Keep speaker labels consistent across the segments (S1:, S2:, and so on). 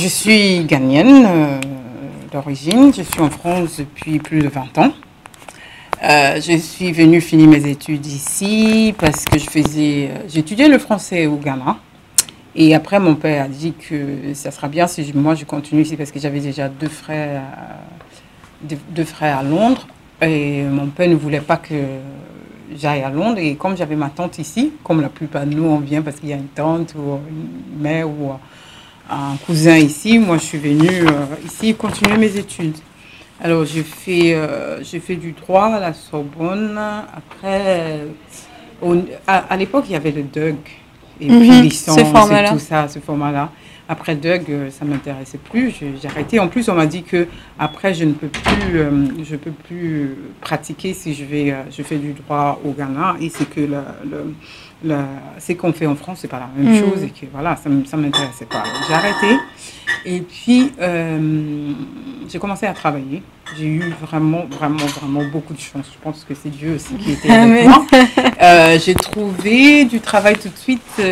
S1: je suis ghanéenne d'origine. Je suis en France depuis plus de 20 ans. Je suis venue finir mes études ici parce que j'étudiais le français au Ghana. Et après, mon père a dit que ça sera bien si moi je continue ici parce que j'avais déjà deux frères à Londres. Et mon père ne voulait pas que j'aille à Londres. Et comme j'avais ma tante ici, comme la plupart de nous, on vient parce qu'il y a une tante ou une mère ou un cousin ici. Moi, je suis venue ici continuer mes études. Alors, j'ai fait du droit à la Sorbonne. Après, à l'époque, il y avait le DUG. Et puis, licence et tout ça, ce format-là. Après DUG, ça ne m'intéressait plus. J'ai arrêté. En plus, on m'a dit que après, je peux plus pratiquer si je fais du droit au Ghana. Et c'est que ce qu'on fait en France, c'est pas la même chose. Et que voilà, ça ne m'intéressait pas. Alors, j'ai arrêté. Et puis, j'ai commencé à travailler. J'ai eu vraiment beaucoup de chance. Je pense que c'est Dieu aussi qui était avec moi. J'ai trouvé du travail tout de suite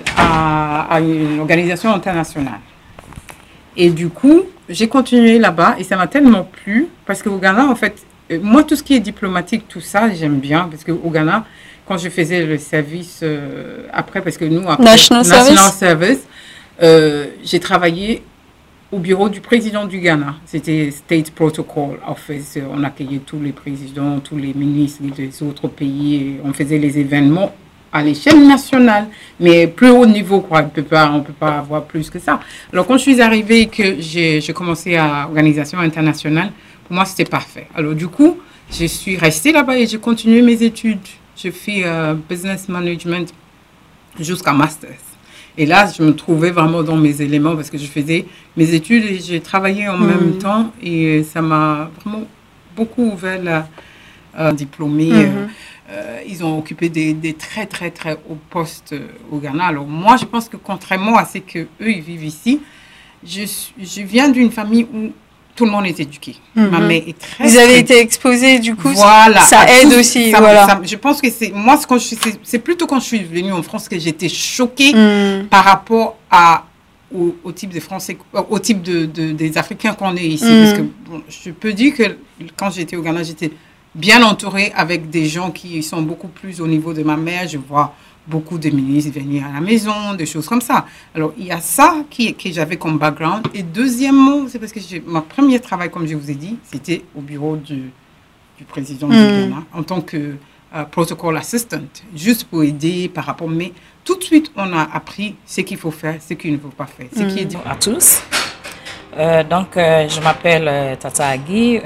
S1: à une organisation internationale. Et du coup, j'ai continué là-bas et ça m'a tellement plu parce qu'au Ghana, en fait, moi, tout ce qui est diplomatique, tout ça, j'aime bien parce qu'au Ghana, quand je faisais le service après, parce que nous, après
S2: National Service,
S1: j'ai travaillé au bureau du président du Ghana. C'était State Protocol Office. On accueillait tous les présidents, tous les ministres des autres pays. Et on faisait les événements à l'échelle nationale, mais plus haut niveau, quoi. On peut pas avoir plus que ça. Alors, quand je suis arrivée et que j'ai commencé à l'organisation internationale, pour moi, c'était parfait. Alors, du coup, je suis restée là-bas et j'ai continué mes études. J'ai fait business management jusqu'à master. Et là, je me trouvais vraiment dans mes éléments parce que je faisais mes études et j'ai travaillé en même temps. Et ça m'a vraiment beaucoup ouvert la diplômée. Ils ont occupé des très, très, très hauts postes au Ghana. Alors moi, je pense que contrairement à ce qu'eux, ils vivent ici, je viens d'une famille où tout le monde est éduqué. Ma mère est très...
S2: Vous avez été exposée, du coup,
S1: voilà,
S2: ça aide aussi.
S1: Je pense que c'est plutôt quand je suis venue en France que j'étais choquée par rapport au type de Français, au type des Africains qu'on est ici. Parce que bon, je peux dire que quand j'étais au Ghana, j'étais bien entourée avec des gens qui sont beaucoup plus au niveau de ma mère. Je vois beaucoup de ministres venir à la maison, des choses comme ça. Alors, il y a ça que j'avais comme background. Et deuxièmement, c'est parce que mon premier travail, comme je vous ai dit, c'était au bureau du président du Ghana en tant que protocol assistant, juste pour aider par rapport. Mais tout de suite, on a appris ce qu'il faut faire, ce qu'il ne faut pas faire. Ce qui est dit.
S3: À tous. Donc, je m'appelle Tata Agui.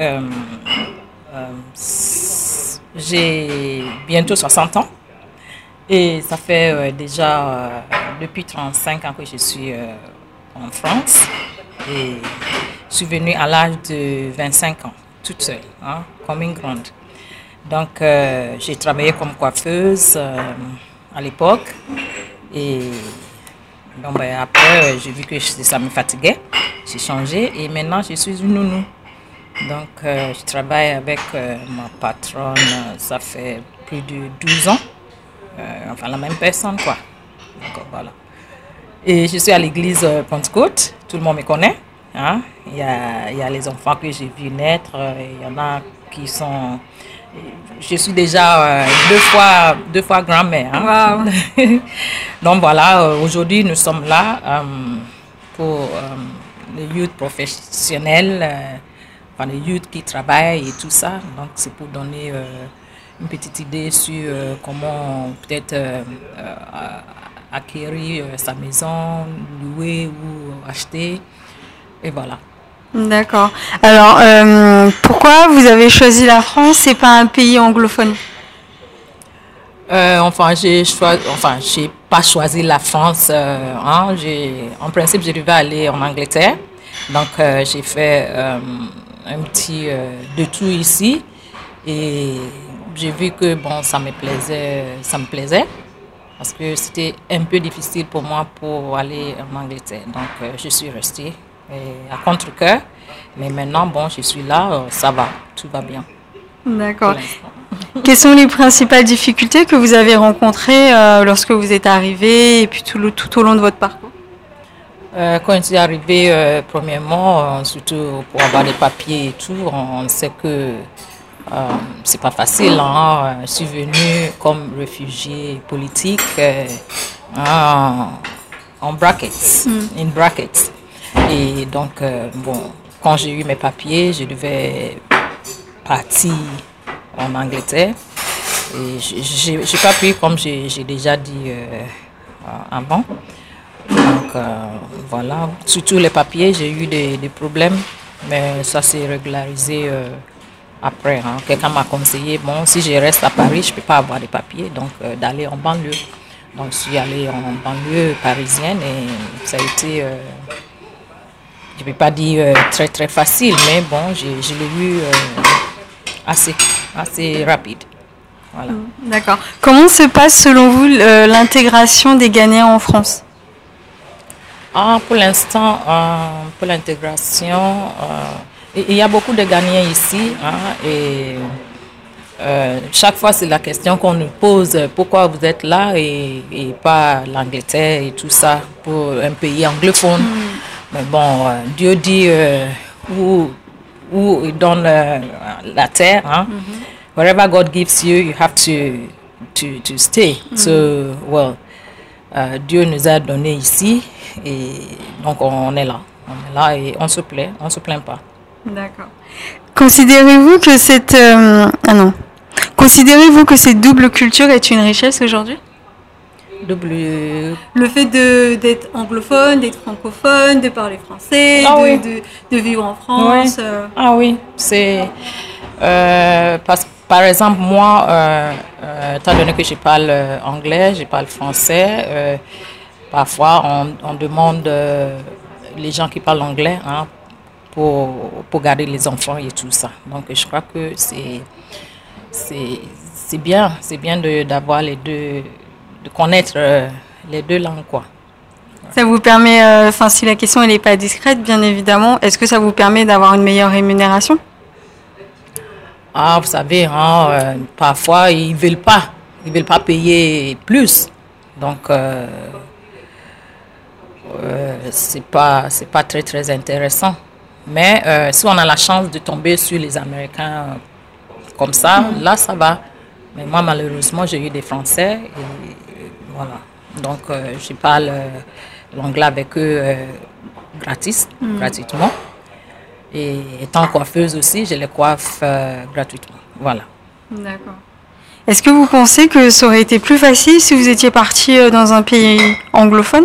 S3: J'ai bientôt 60 ans. Et ça fait déjà depuis 35 ans que je suis en France. Et je suis venue à l'âge de 25 ans, toute seule, comme une grande. Donc, j'ai travaillé comme coiffeuse à l'époque. Et bon, après, j'ai vu que ça me fatiguait. J'ai changé et maintenant, je suis une nounou. Donc, je travaille avec ma patronne, ça fait plus de 12 ans. Enfin, la même personne, quoi. Donc, voilà. Et je suis à l'église Pentecôte, tout le monde me connaît. Hein? Il y a les enfants que j'ai vus naître, il y en a qui sont... Je suis déjà deux fois grand-mère. Hein? Wow. Donc voilà, aujourd'hui nous sommes là pour les youth professionnels, enfin les youth qui travaillent et tout ça. Donc c'est pour donner une petite idée sur comment peut-être acquérir sa maison, louer ou acheter. Et voilà.
S2: D'accord. Alors, pourquoi vous avez choisi la France et pas un pays anglophone?
S3: J'ai pas choisi la France. En principe, je devais aller en Angleterre. Donc, j'ai fait un petit détour ici. Et j'ai vu que bon, ça me plaisait. Parce que c'était un peu difficile pour moi pour aller en Angleterre. Donc, je suis restée. À contre-cœur, mais maintenant, bon, je suis là, ça va, tout va bien.
S2: D'accord. Quelles sont les principales difficultés que vous avez rencontrées lorsque vous êtes arrivé et puis tout au long de votre parcours?
S3: Quand je suis arrivée, premièrement, surtout pour avoir des papiers et tout, on sait que c'est pas facile. Hein. Je suis venue comme réfugiée politique en brackets, in brackets. Et donc, bon, quand j'ai eu mes papiers, je devais partir en Angleterre. Et j'ai pas pu, comme j'ai déjà dit avant. Donc voilà, surtout les papiers, j'ai eu des problèmes, mais ça s'est régularisé après. Hein. Quelqu'un m'a conseillé, bon, si je reste à Paris, je ne peux pas avoir des papiers, donc d'aller en banlieue. Donc je suis allée en banlieue parisienne et ça a été, je ne peux pas dire très très facile, mais bon, je l'ai eu assez rapide. Voilà.
S2: D'accord. Comment se passe selon vous l'intégration des Ghanéens en France?
S3: Pour l'instant, pour l'intégration, il y a beaucoup de Ghanéens ici. Hein, et chaque fois, c'est la question qu'on nous pose, pourquoi vous êtes là et pas l'Angleterre et tout ça, pour un pays anglophone. Mais bon, Dieu dit où il donne la terre. Hein. Wherever God gives you, you have to stay. So, well, Dieu nous a donné ici et donc on est là et on se plaint pas.
S2: D'accord. Considérez-vous que considérez-vous que cette double culture est une richesse aujourd'hui? Le fait d'être anglophone, d'être francophone, de parler français, de vivre en France.
S3: Oui. Ah oui, c'est par exemple moi, étant donné que je parle anglais, je parle français, parfois on demande les gens qui parlent anglais hein, pour garder les enfants et tout ça. Donc je crois que c'est bien d'avoir les deux, de connaître les deux langues quoi.
S2: Ça vous permet, si la question n'est pas discrète, bien évidemment, est-ce que ça vous permet d'avoir une meilleure rémunération?
S3: Ah, vous savez, hein, parfois ils veulent pas payer plus, donc c'est pas très très intéressant. Mais si on a la chance de tomber sur les Américains comme ça, là ça va. Mais moi malheureusement j'ai eu des Français et voilà. Donc je parle l'anglais avec eux gratuitement. Et étant coiffeuse aussi, je les coiffe gratuitement. Voilà.
S2: D'accord. Est-ce que vous pensez que ça aurait été plus facile si vous étiez parti dans un pays anglophone?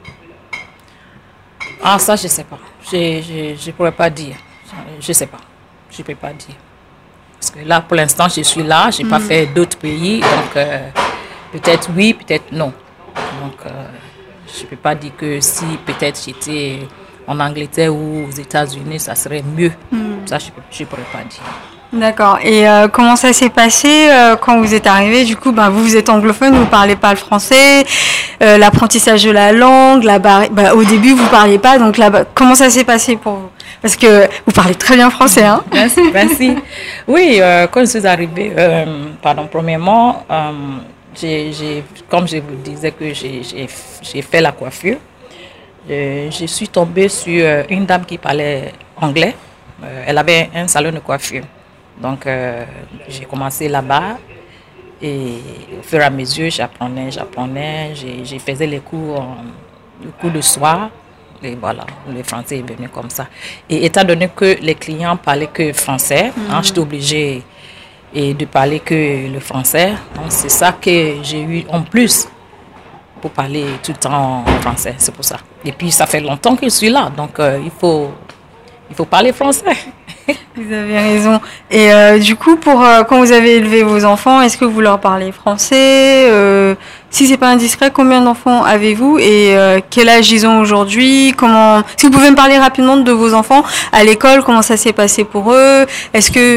S3: Ah, ça, je ne sais pas. Je ne pourrais pas dire. Je ne sais pas. Je ne peux pas dire. Parce que là, pour l'instant, je suis là. Je n'ai pas fait d'autres pays. Donc, peut-être oui, peut-être non. Donc, je ne peux pas dire que si peut-être j'étais en Angleterre ou aux États-Unis, ça serait mieux. Ça, je ne pourrais pas dire.
S2: D'accord. Et comment ça s'est passé quand vous êtes arrivé? Du coup, vous êtes anglophone, vous ne parlez pas le français, l'apprentissage de la langue, au début, vous ne parliez pas. Donc, comment ça s'est passé pour vous? Parce que vous parlez très bien français, hein?
S3: Merci. Oui, quand je suis arrivée, premièrement, comme je vous disais que j'ai fait la coiffure, je suis tombée sur une dame qui parlait anglais. Elle avait un salon de coiffure. Donc, j'ai commencé là-bas et au fur et à mesure, j'apprenais. J'ai faisais les cours de soir. Et voilà, le français est venu comme ça. Et étant donné que les clients parlaient que français, j'étais obligée de parler que le français. Donc, c'est ça que j'ai eu en plus pour parler tout le temps en français. C'est pour ça. Et puis, ça fait longtemps que je suis là. Donc, il faut parler français.
S2: Vous avez raison. Et du coup, quand vous avez élevé vos enfants, est-ce que vous leur parlez français? Si c'est pas indiscret, combien d'enfants avez-vous et quel âge ils ont aujourd'hui? Est-ce que vous pouvez me parler rapidement de vos enfants à l'école? Comment ça s'est passé pour eux? Est-ce que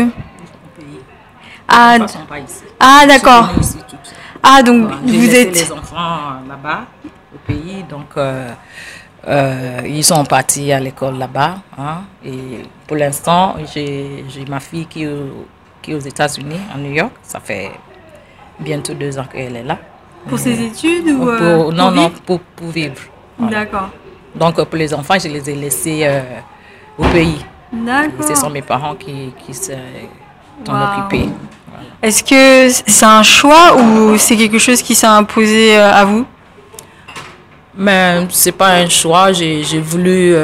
S2: d'accord. Donc
S3: voilà,
S2: vous êtes
S3: les enfants là-bas au pays, donc ils sont partis à l'école là-bas. Hein, et pour l'instant, j'ai ma fille qui est aux États-Unis, à New York. Ça fait bientôt 2 ans qu'elle est là.
S2: Pour ses études ou
S3: pour vivre. Voilà.
S2: D'accord.
S3: Donc, pour les enfants, je les ai laissés au pays.
S2: D'accord.
S3: Et ce sont mes parents qui s'en occupés. Voilà.
S2: Est-ce que c'est un choix ou c'est quelque chose qui s'est imposé à vous?
S3: Mais c'est pas un choix. J'ai voulu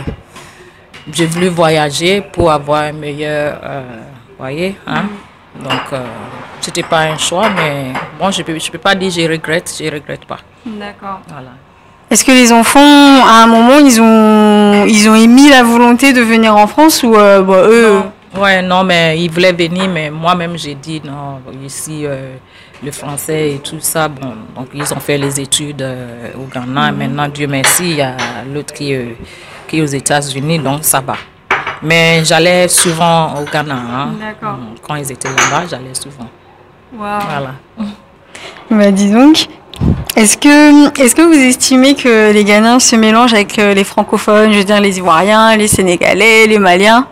S3: voyager pour avoir un meilleur, voyez, hein. Donc, c'était pas un choix, mais bon, je peux pas dire je regrette pas.
S2: D'accord.
S3: Voilà.
S2: Est-ce que les enfants, à un moment, ils ont émis la volonté de venir en France ou eux?
S3: Ouais, non, mais ils voulaient venir, mais moi-même j'ai dit non, ici le français et tout ça, bon, donc ils ont fait les études au Ghana. Maintenant, Dieu merci, il y a l'autre qui est aux États-Unis, donc ça va. Mais j'allais souvent au Ghana, hein.
S2: D'accord.
S3: Quand ils étaient là-bas, j'allais souvent.
S2: Wow.
S3: Voilà.
S2: Bah, dis donc, est-ce que vous estimez que les Ghanéens se mélangent avec les francophones, je veux dire les Ivoiriens, les Sénégalais, les Maliens?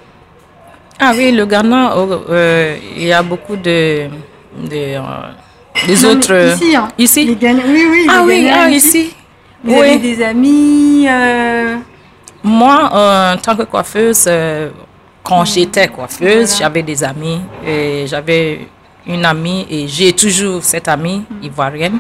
S3: Ah oui, le Ghana, il y a beaucoup des autres...
S2: Ici, hein.
S3: Ici?
S2: Les Ghanéens, oui,
S3: Ah
S2: les
S3: oui,
S2: Ghanéens
S3: ici.
S2: Vous avez des amis
S3: Moi, en tant que coiffeuse, quand j'étais coiffeuse,
S2: Voilà.
S3: j'avais des amis. Et j'avais une amie, et j'ai toujours cette amie ivoirienne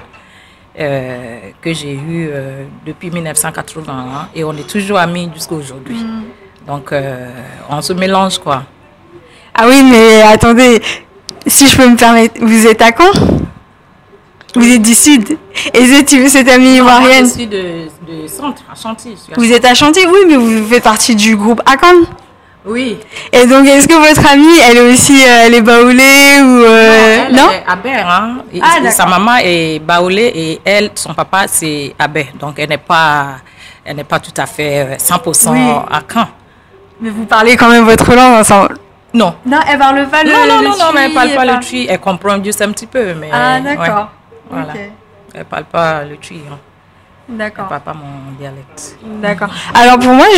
S3: que j'ai eue depuis 1981. Et on est toujours amis jusqu'à aujourd'hui. Donc, on se mélange, quoi.
S2: Ah oui, mais attendez, si je peux me permettre, vous êtes à Caen? Vous êtes du Sud? Et cette amie
S3: Moi,
S2: ivoirienne?
S3: je suis de centre, à Chantilly.
S2: Vous êtes à Chantilly, oui, mais vous faites partie du groupe Akan.
S3: Oui.
S2: Et donc, est-ce que votre amie, elle est aussi, elle est baoulée ou
S3: Elle
S2: non?
S3: est Abert, hein.
S2: Ah,
S3: Sa
S2: d'accord.
S3: maman est baoulée et son papa, c'est Abert. Donc, elle n'est pas tout à fait 100%
S2: Oui.
S3: à Caen.
S2: Mais vous parlez quand même votre langue ensemble.
S3: Non.
S2: Non, elle parle pas le
S3: Non, mais elle parle
S2: tui,
S3: pas le tui. Elle comprend juste un petit peu, mais...
S2: Ah,
S3: ouais.
S2: d'accord.
S3: Voilà.
S2: Ok.
S3: Elle parle pas le tui, hein. Elle
S2: D'accord.
S3: parle pas mon dialecte.
S2: D'accord. Alors pour moi,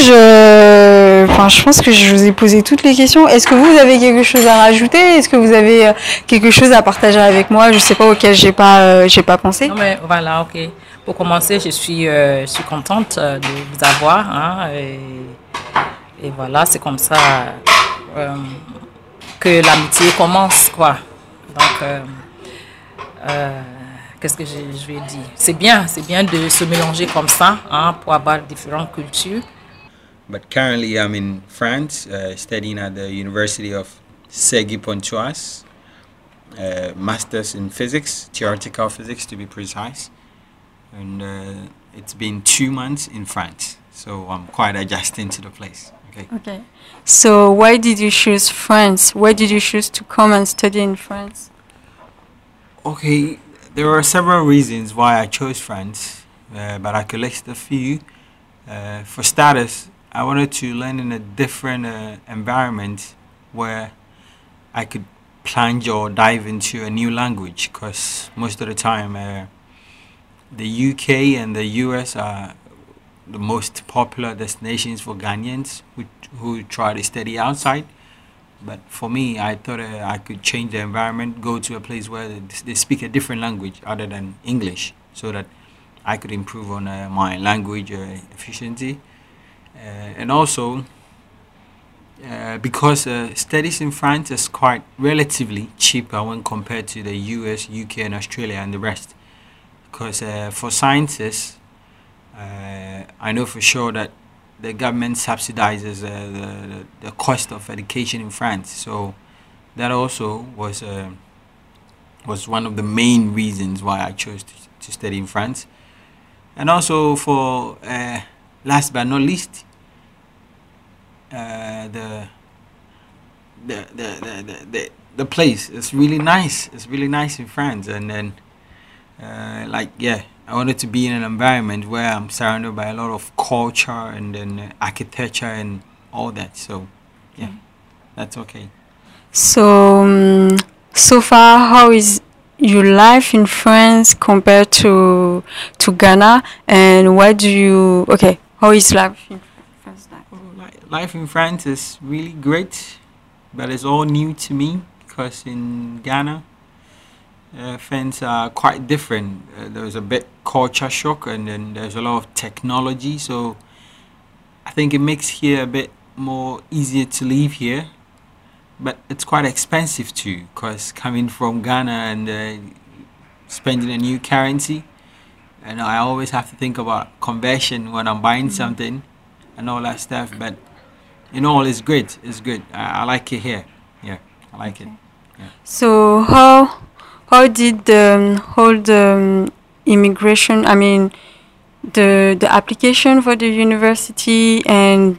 S2: je pense que je vous ai posé toutes les questions. Est-ce que vous avez quelque chose à rajouter? Est-ce que vous avez quelque chose à partager avec moi? Je sais pas, auquel j'ai pas pensé.
S3: Non, mais voilà, ok. Pour commencer, je suis contente de vous avoir, hein, et voilà, c'est comme ça que l'amitié commence, quoi. Donc, qu'est-ce que je vais dire? C'est bien de se mélanger comme ça, hein, pour avoir différentes cultures.
S4: But currently I'm in France, studying at the University of Cergy-Pontoise, Masters in Physics, Theoretical Physics to be precise. And it's been 2 months in France, so I'm quite adjusting to the place. Okay.
S2: Okay. So why did you choose France? Why did you choose to come and study in France?
S4: Okay, there are several reasons why I chose France, but I could list a few. For starters, I wanted to learn in a different environment where I could plunge or dive into a new language, because most of the time the UK and the US are the most popular destinations for Ghanaians who try to study outside. But for me, I thought I could change the environment, go to a place where they speak a different language other than English, so that I could improve on my language efficiency. And also, because studies in France is quite relatively cheaper when compared to the US, UK, and Australia and the rest. Because for sciences, I know for sure that the government subsidizes the cost of education in France. So that also was one of the main reasons why I chose to study in France. And also for last but not least, the place is really nice. It's really nice in France, and then I wanted to be in an environment where I'm surrounded by a lot of culture and then architecture and all that. So yeah, that's okay.
S2: So so far, how is your life in France compared to Ghana? And why do you how is life in France like?
S4: Life in France is really great, but it's all new to me because in Ghana, things are quite different. There's a bit culture shock, and then there's a lot of technology. So I think it makes here a bit more easier to live here, but it's quite expensive too, because coming from Ghana and spending a new currency, and I always have to think about conversion when I'm buying something and all that stuff. But in all, it's great. It's good. I like it here. Yeah, I like it. Yeah.
S2: So how did the whole immigration? I mean, the application for the university and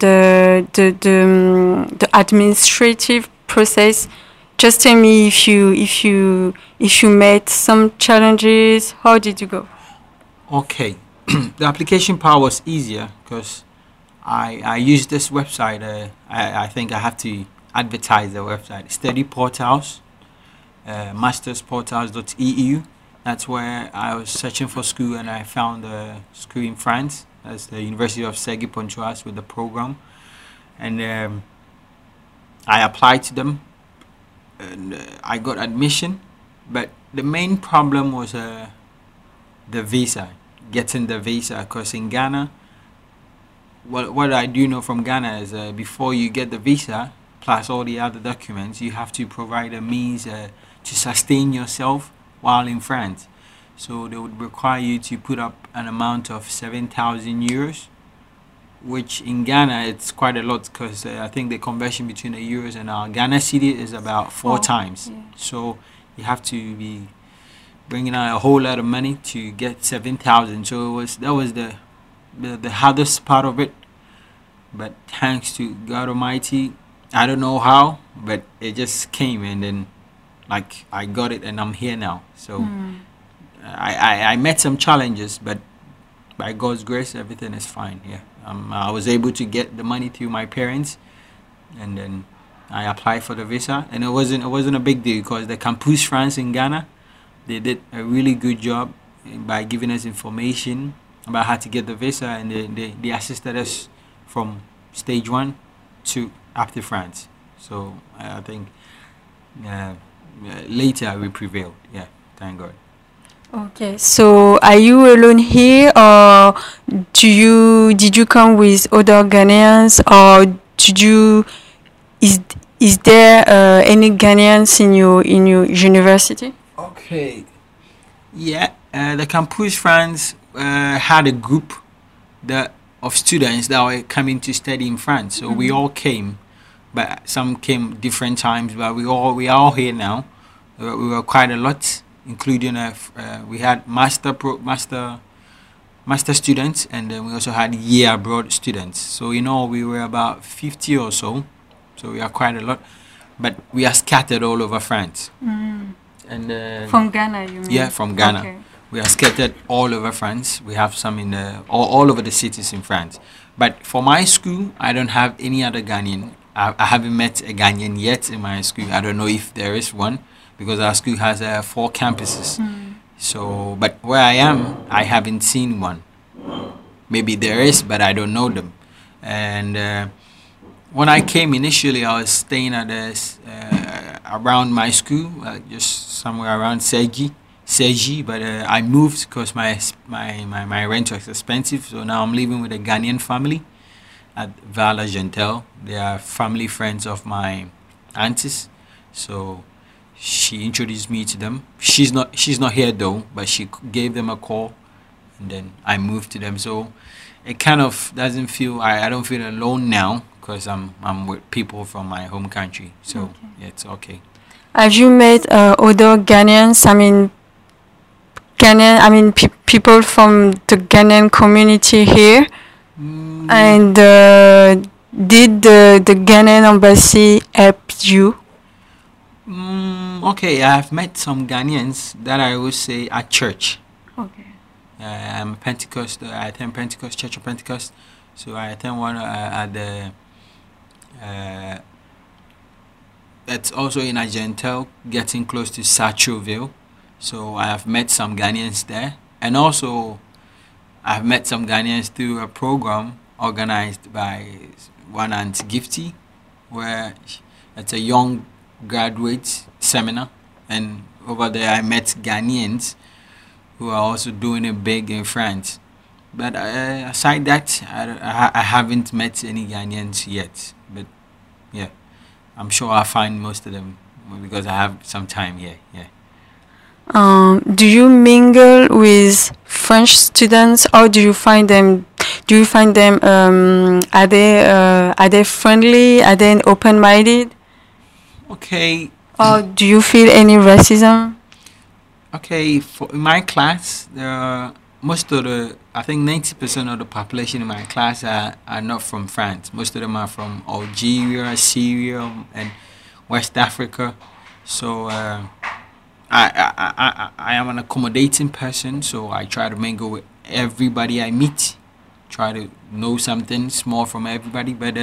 S2: the administrative process. Just tell me if you met some challenges. How did you go?
S4: Okay, the application part was easier because I used this website. I think I have to advertise the website. Study Portals, mastersportals.eu. That's where I was searching for school, and I found a school in France. That's the University of Cergy-Pontoise with the program, and I applied to them, and I got admission. But the main problem was the visa, getting the visa, because in Ghana, what I do know from Ghana is before you get the visa plus all the other documents, you have to provide a means to sustain yourself while in France. So they would require you to put up an amount of 7,000 euros, which in Ghana it's quite a lot, because I think the conversion between the euros and our Ghana cedi is about four times.
S2: Yeah.
S4: So you have to be bringing out a whole lot of money to get 7,000. So that was the hardest part of it. But thanks to God Almighty, I don't know how, but it just came, and then like I got it, and I'm here now. So I met some challenges, but by God's grace, everything is fine. Yeah, I was able to get the money through my parents, and then I applied for the visa, and it wasn't a big deal, because the Campus France in Ghana, they did a really good job by giving us information about how to get the visa, and they assisted us from stage 1 to up to France. So I think later we prevailed. Yeah, thank God.
S2: Okay, so are you alone here, or did you come with other Ghanaians, or is there any Ghanaians in your university?
S4: Okay, yeah, the Campus France had a group of students that were coming to study in France. So we all came, but some came different times. But we are all here now. We were quite a lot, including we had master students, and then we also had year abroad students. So in all, we were about 50 or so. So we are quite a lot, but we are scattered all over France. And
S2: from Ghana, you mean?
S4: Yeah, from Ghana.
S2: Okay.
S4: We are scattered all over France. We have some in all over the cities in France. But for my school, I don't have any other Ghanaian. I haven't met a Ghanaian yet in my school. I don't know if there is one, because our school has 4 campuses. So, but where I am, I haven't seen one. Maybe there is, but I don't know them. And when I came initially, I was staying at around my school, just somewhere around Cergy, but I moved because my rent was expensive. So now I'm living with a Ghanaian family at Val Gentel. They are family friends of my aunties. So she introduced me to them. She's not here though, but she gave them a call, and then I moved to them. So it kind of doesn't feel, I don't feel alone now, because I'm with people from my home country. So yeah, it's okay.
S2: Have you met other Ghanaians? People from the Ghanaian community here? And did the Ghanaian embassy help you?
S4: Okay, I have met some Ghanaians that I would say at church.
S2: Okay.
S4: I'm a Pentecost. I attend Pentecost, Church of Pentecost. So I attend one at the. That's also in Argentel, getting close to Satcheville. So I have met some Ghanaians there, and also I've met some Ghanaians through a program organized by one Aunt Gifty, where it's a young graduate seminar, and over there I met Ghanaians who are also doing it big in France. But aside that, I haven't met any Ghanaians yet. But yeah, I'm sure I'll find most of them because I have some time here. Yeah.
S2: Do you mingle with French students? How do you find them? Do you find them? Are they friendly? Are they open-minded?
S4: Okay.
S2: Or do you feel any racism?
S4: Okay. In my class, most of I think 90% of the population in my class are not from France. Most of them are from Algeria, Syria, and West Africa. So I am an accommodating person, so I try to mingle with everybody I meet. Try to know something small from everybody. But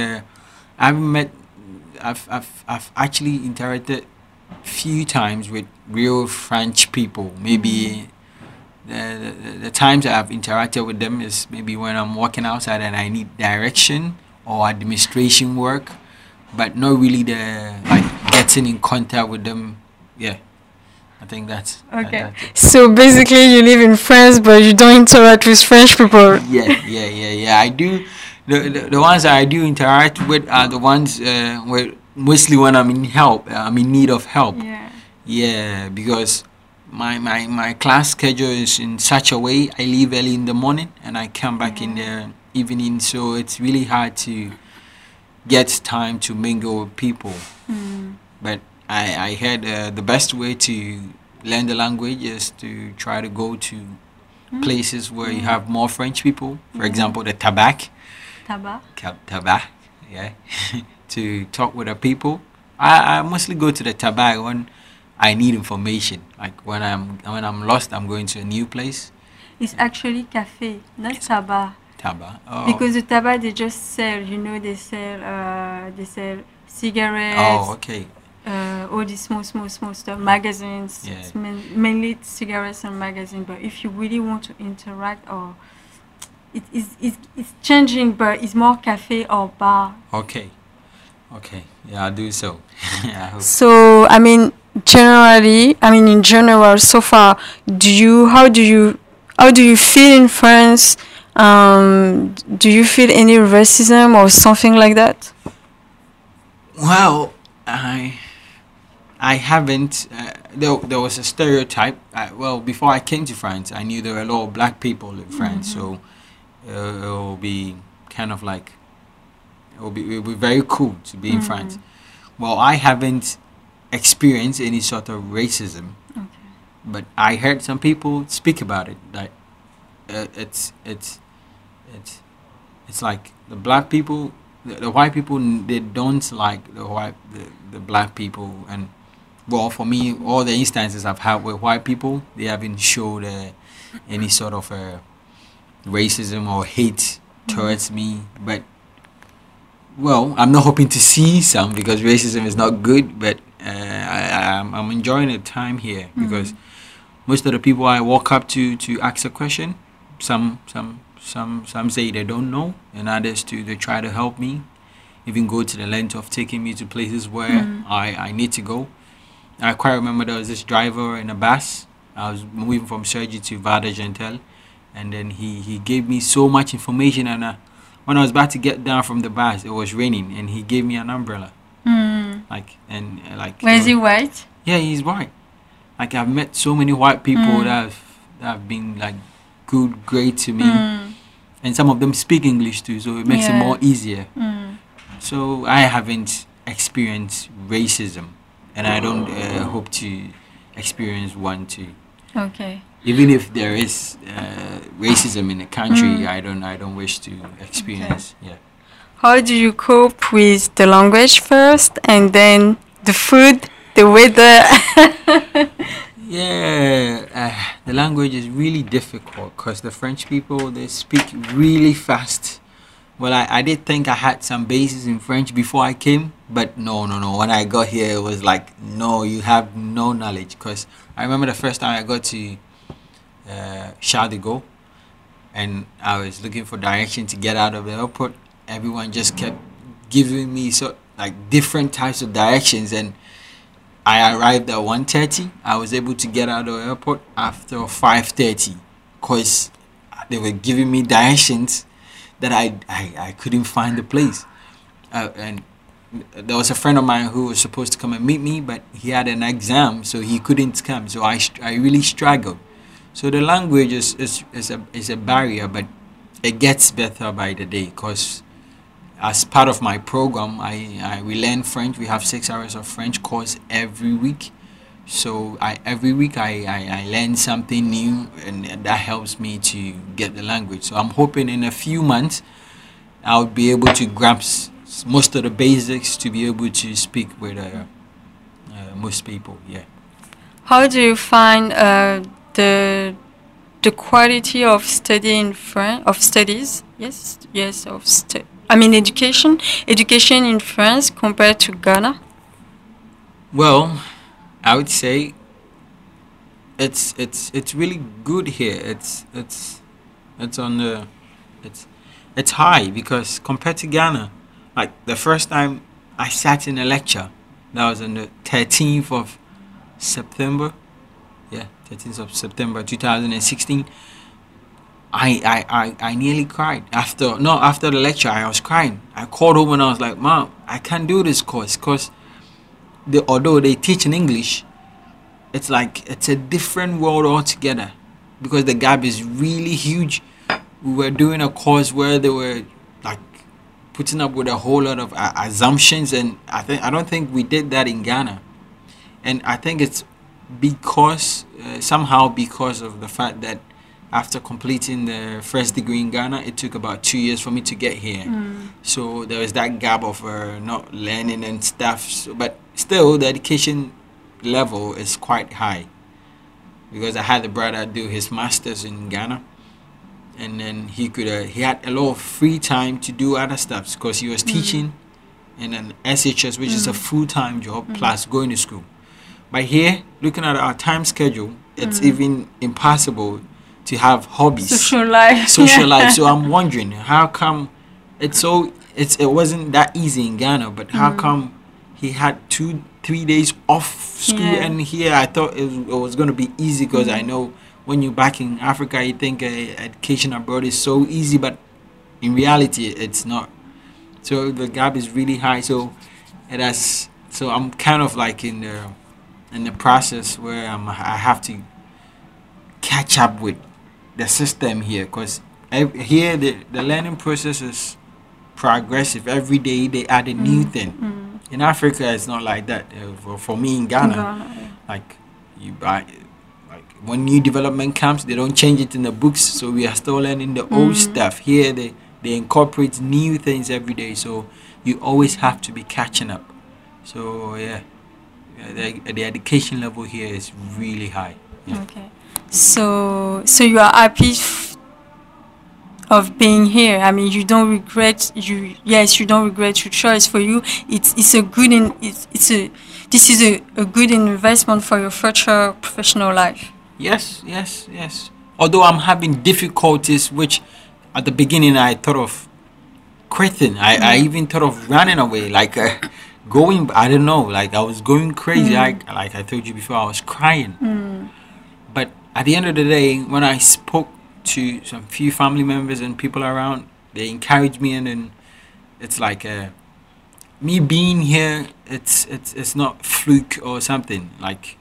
S4: I've actually interacted few times with real French people. Maybe the times I've interacted with them is maybe when I'm walking outside and I need direction or administration work, but not really getting in contact with them. Yeah, I think that's
S2: Okay.
S4: that's it.
S2: So basically, you live in France, but you don't interact with French people.
S4: Yeah. I do. The ones that I do interact with are the ones where mostly when I'm in help. I'm in need of help.
S2: Yeah.
S4: Yeah, because my class schedule is in such a way. I leave early in the morning and I come back in the evening, so it's really hard to get time to mingle with people. But I heard the best way to learn the language is to try to go to places where you have more French people. For example, the Tabac. Tabac, yeah. To talk with the people. I mostly go to the Tabac when I need information. Like when I'm lost, I'm going to a new place.
S2: It's actually cafe, not tabac.
S4: Tabac. Oh.
S2: Because the tabac they just sell, they sell cigarettes.
S4: Oh, okay.
S2: All these small stuff, magazines.
S4: Yeah.
S2: It's mainly cigarettes and magazines. But if you really want to interact, or it's changing, but it's more cafe or bar.
S4: Okay. Yeah, I'll do so. I hope.
S2: So in general, so far, how do you feel in France? Do you feel any racism or something like that?
S4: Well, I haven't. There was a stereotype. Before I came to France, I knew there were a lot of black people in France, so it will be kind of like it will be very cool to be in France. Well, I haven't experienced any sort of racism, but I heard some people speak about it. That it's like the black people, the white people, they don't like the black people. And well, for me, all the instances I've had with white people, they haven't showed any sort of racism or hate towards me. But well, I'm not hoping to see some because racism is not good. But I'm enjoying the time here because most of the people I walk up to ask a question, some say they don't know, and others they try to help me, even go to the length of taking me to places where I need to go. I quite remember there was this driver in a bus. I was moving from Sergi to Vada Gentel, and then he gave me so much information, and when I was about to get down from the bus, it was raining, and he gave me an umbrella.
S2: Is he white?
S4: Yeah, he's white. Like I've met so many white people that have been like great to me, and some of them speak English too, so it makes it more easier. So I haven't experienced racism, and I don't hope to experience one too.
S2: Okay.
S4: Even if there is racism in the country, I don't wish to experience. Okay. Yeah.
S2: How do you cope with the language first, and then the food, the weather?
S4: The language is really difficult because the French people, they speak really fast. Well, I did think I had some bases in French before I came, but no. When I got here, it was like, no, you have no knowledge. Because I remember the first time I got to Charles de Gaulle, and I was looking for direction to get out of the airport. Everyone just kept giving me different types of directions, and I arrived at 1:30. I was able to get out of the airport after 5:30 because they were giving me directions that I couldn't find the place. And there was a friend of mine who was supposed to come and meet me, but he had an exam, so he couldn't come. So I really struggled. So the language is a barrier, but it gets better by the day because as part of my program, we learn French. We have 6 hours of French course every week. So every week I learn something new, and that helps me to get the language. So I'm hoping in a few months I'll be able to grasp most of the basics to be able to speak with most people. Yeah.
S2: How do you find the quality of studying French, of studies? Yes, education in France compared to Ghana?
S4: Well, I would say it's really good here. It's high because compared to Ghana, like the first time I sat in a lecture, that was on the 13th of September. Yeah, 13th of September 2016. I nearly cried. After the lecture, I was crying. I called home and I was like, Mom, I can't do this course because although they teach in English, it's like it's a different world altogether because the gap is really huge. We were doing a course where they were like putting up with a whole lot of assumptions, and I don't think we did that in Ghana. And I think it's because somehow because of the fact that after completing the first degree in Ghana, it took about 2 years for me to get here. So there was that gap of not learning and stuff. So, but still, the education level is quite high because I had a brother do his master's in Ghana, and then he had a lot of free time to do other stuff because he was teaching in an SHS, which is a full-time job plus going to school. But here, looking at our time schedule, it's even impossible to have hobbies,
S2: social life.
S4: So I'm wondering how come it wasn't that easy in Ghana, but how come he had 2-3 days off school, and here I thought it was going to be easy because I know when you're back in Africa, you think education abroad is so easy, but in reality, it's not. So the gap is really high. So I'm kind of like in the process where I have to catch up with the system here because here the learning process is progressive. Every day they add a new thing. In Africa, it's not like that. For me in Ghana, like you buy. When new development comes, they don't change it in the books, so we are still learning the old stuff. Here, they incorporate new things every day, so you always have to be catching up. So the education level here is really high. Yeah.
S2: Okay, so you are happy of being here. I mean, you don't regret you don't regret your choice. For you, this is a good investment for your future professional life.
S4: Yes. Although I'm having difficulties, which at the beginning I thought of quitting. I even thought of running away, like going. I don't know, like I was going crazy. Like I told you before, I was crying. But at the end of the day, when I spoke to some few family members and people around, they encouraged me, and then it's like me being here. It's not fluke or something. Like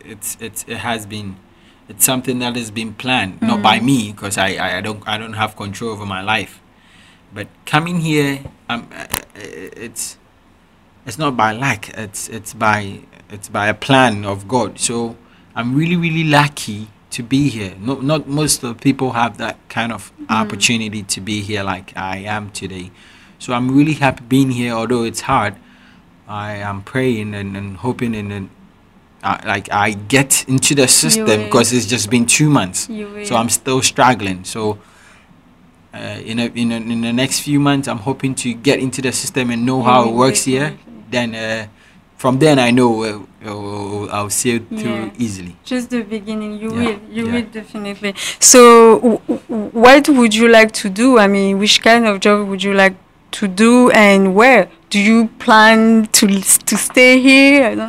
S4: it's something that has been planned, not by me, because I don't have control over my life. But coming here, it's not by luck. It's by a plan of God. So I'm really lucky to be here. Not most of the people have that kind of opportunity to be here like I am today. So I'm really happy being here, although it's hard. I am praying and hoping like I get into the system because it's just been 2 months. So I'm still struggling. So in the next few months, I'm hoping to get into the system and know how it works here. Then from then I know I'll see it through easily.
S2: Just the beginning. You will definitely. So what would you like to do? I mean, which kind of job would you like to do, and where do you plan to stay here? I don't know.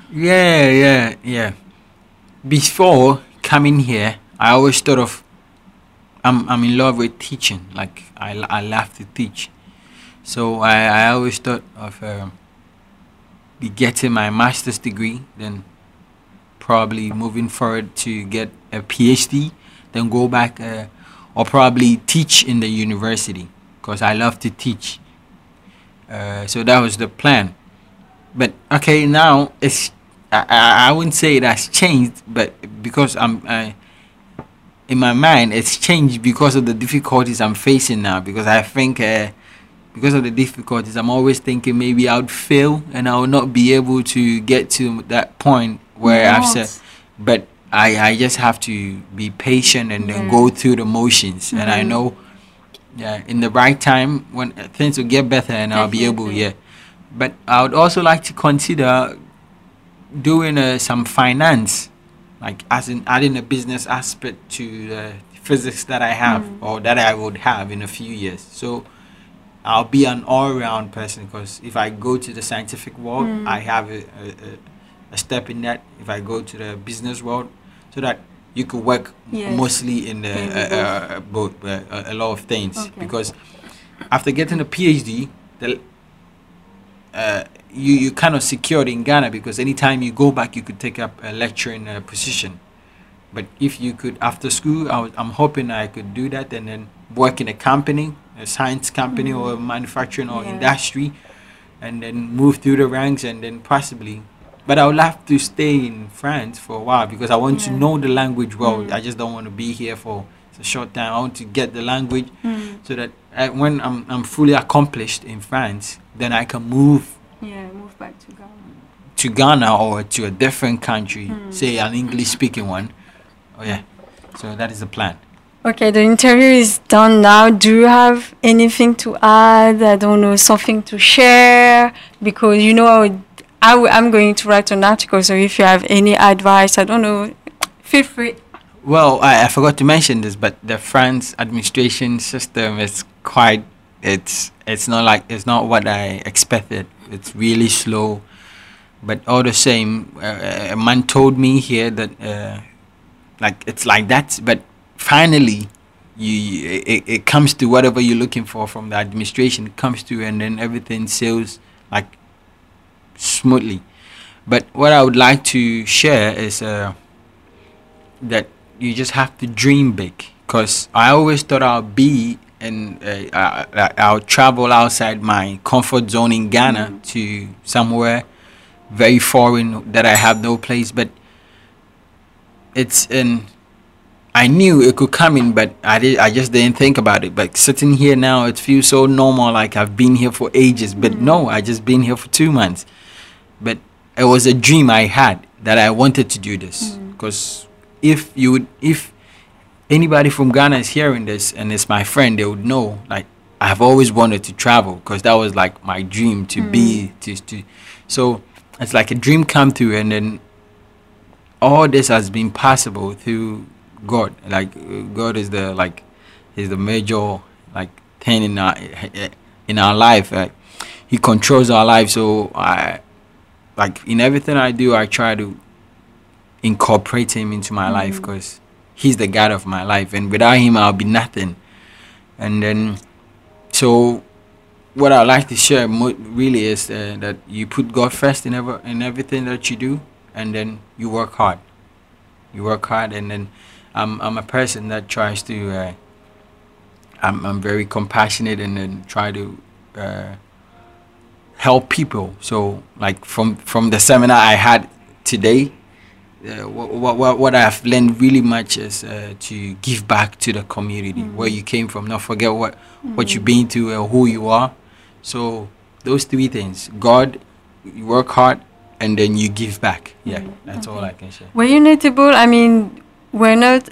S4: Yeah. Before coming here, I always thought of I'm in love with teaching. Like I love to teach. So I always thought of be getting my master's degree, then probably moving forward to get a PhD, then go back or probably teach in the university because I love to teach. So that was the plan. But okay, now it's I wouldn't say it has changed, but because in my mind it's changed because of the difficulties I'm facing now. Because I think because of the difficulties, I'm always thinking maybe I would fail and I will not be able to get to that point where I've said. But I just have to be patient and then go through the motions. And I know, in the right time when things will get better and I'll be able, But I would also like to consider doing some finance, like as in adding a business aspect to the physics that I have or that I would have in a few years. So I'll be an all-round person because if I go to the scientific world, I have a step in that. If I go to the business world, so that you could work mostly in the both a lot of things. Because after getting a PhD, you kind of secured in Ghana because anytime you go back, you could take up a lecturing position. But if you could, after school, I'm hoping I could do that and then work in a company, a science company or manufacturing or industry, and then move through the ranks and then possibly. But I would have to stay in France for a while because I want to know the language well. I just don't want to be here for a short time. I want to get the language so that when I'm fully accomplished in France, then I can move
S2: back to Ghana.
S4: To Ghana or to a different country, say an English-speaking one. So that is the plan.
S2: Okay, the interview is done now. Do you have anything to add? I don't know, something to share? Because, I'm going to write an article, so if you have any advice, I don't know, feel free.
S4: Well, I forgot to mention this, but the France administration system is quite, it's not what I expected. It's really slow. But all the same, a man told me here that it's like that, but finally it comes to whatever you're looking for from the administration. It comes to, and then everything sails like smoothly. But what I would like to share is that you just have to dream big, because I always thought I'll be and I'll travel outside my comfort zone in Ghana to somewhere very foreign that I have no place, but I knew it could come in, but I just didn't think about it. But sitting here now, it feels so normal, like I've been here for ages. But no, I just been here for 2 months. But it was a dream I had that I wanted to do this. Because if anybody from Ghana is hearing this and it's my friend, they would know, like, I've always wanted to travel, because that was like my dream to be to. So it's like a dream come true, and then all this has been possible through God. Like God is is the major thing in our life. He controls our life. So in everything I do, I try to incorporate Him into my life, because He's the God of my life, and without Him I'll be nothing. And then so what I like to share really is that you put God first in everything that you do, and then you work hard. You work hard, and then I'm a person that tries to. I'm very compassionate, and then try to help people. So like from the seminar I had today, what I've learned really much is to give back to the community where you came from. Not forget what you've been to and who you are. So those 3 things: God, you work hard, and then you give back. That's all I can share.
S2: Were you notable? I mean, were not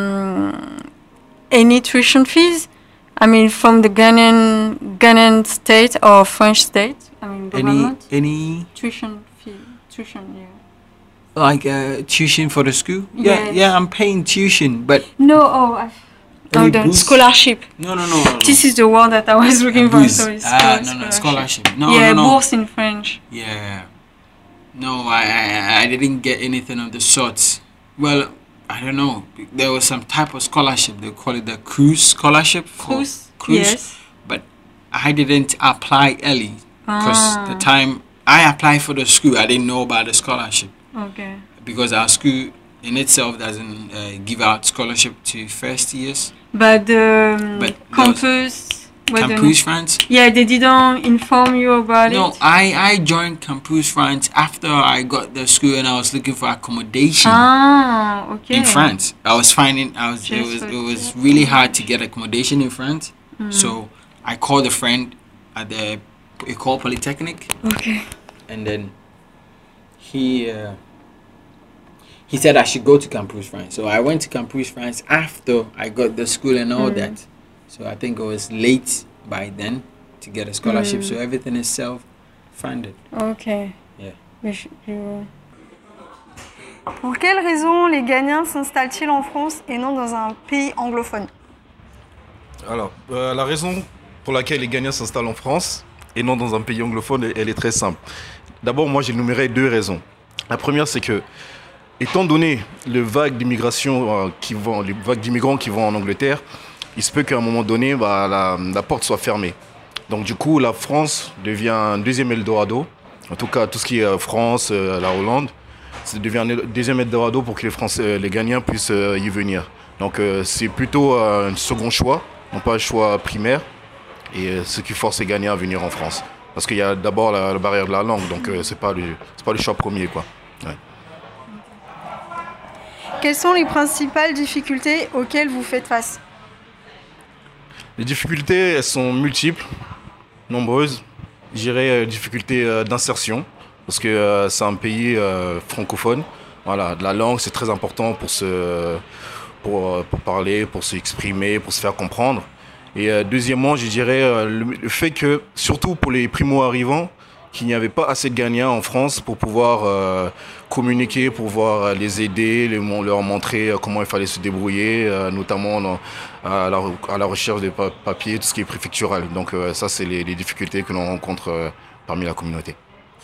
S2: any tuition fees? I mean, from the Ghanaian state or French state? I mean, government?
S4: Any
S2: tuition fee? Tuition,
S4: like tuition for the school?
S2: Yes.
S4: Yeah, I'm paying tuition, but
S2: no. Scholarship.
S4: No.
S2: This is the word that I was looking for. Sorry,
S4: scholarship. No.
S2: Bourse in French.
S4: Yeah. No, I didn't get anything of the sorts. Well, I don't know. There was some type of scholarship. They call it the cruise scholarship. Cruise.
S2: Yes.
S4: But I didn't apply early because the time I applied for the school, I didn't know about the scholarship
S2: Okay.
S4: because our school in itself doesn't give out scholarship to first years.
S2: But the
S4: But
S2: campus.
S4: Campus France.
S2: Yeah, they didn't inform you about
S4: No,
S2: it.
S4: I joined Campus France after I got the school and I was looking for accommodation.
S2: Ah, okay.
S4: In France, I was finding
S2: Just
S4: it was really hard to get accommodation in France. So I called a friend at the École Polytechnique,
S2: Okay.
S4: and then he said I should go to Campus France. So I went to Campus France after I got the school and all that. So I think I was late by then to get a scholarship. So everything is self-funded.
S2: Ok.
S4: Yeah.
S2: Mais Pour quelles raisons les Ghanéens s'installent-ils en France et non dans un pays anglophone?
S5: Alors, la raison pour laquelle les Ghanéens s'installent en France et non dans un pays anglophone, elle est très simple. D'abord, moi, j'ai énuméré 2 raisons. La première, c'est que, étant donné les vagues d'immigration les vagues d'immigrants qui vont en Angleterre, il se peut qu'à un moment donné, la porte soit fermée. Donc, du coup, la France devient un deuxième Eldorado. En tout cas, tout ce qui est France, la Hollande, ça devient un deuxième Eldorado pour que les Ghanéens puissent y venir. Donc, c'est plutôt un second choix, non pas un choix primaire. Et ce qui force les Ghanéens à venir en France. Parce qu'il y a d'abord la barrière de la langue, donc c'est pas le choix premier, quoi. Ouais.
S2: Quelles sont les principales difficultés auxquelles vous faites face?
S5: Les difficultés, elles sont multiples, nombreuses. Je dirais difficultés d'insertion, parce que c'est un pays francophone. Voilà, la langue, c'est très important pour parler, pour s'exprimer, pour se faire comprendre. Et deuxièmement, je dirais le fait que, surtout pour les primo-arrivants, qu'il n'y avait pas assez de Ghanéens en France pour pouvoir communiquer, pour pouvoir les aider, leur montrer comment il fallait se débrouiller, notamment à la recherche des papiers, tout ce qui est préfectural. Donc ça, c'est les difficultés que l'on rencontre parmi la communauté.